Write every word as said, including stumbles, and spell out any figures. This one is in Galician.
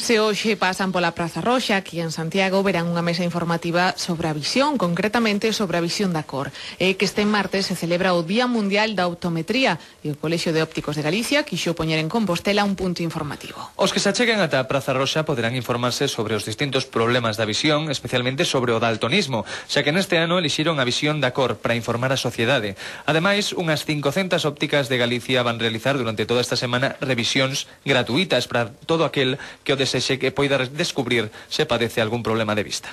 Se hoxe pasan pola Praza Roxa, aquí en Santiago, verán unha mesa informativa sobre a visión, concretamente sobre a visión da cor. E que este martes se celebra o Día Mundial da Optometría e o Colexio de Ópticos de Galicia quixo poñer en Compostela un punto informativo. Os que se acheguen ata a Praza Roxa poderán informarse sobre os distintos problemas da visión, especialmente sobre o daltonismo, xa que neste ano elixiron a visión da cor para informar a sociedade. Ademais, unhas cincocentas ópticas de Galicia van realizar durante toda esta semana revisións gratuitas para todo aquel que o desexe que poida descubrir se padece algún problema de vista.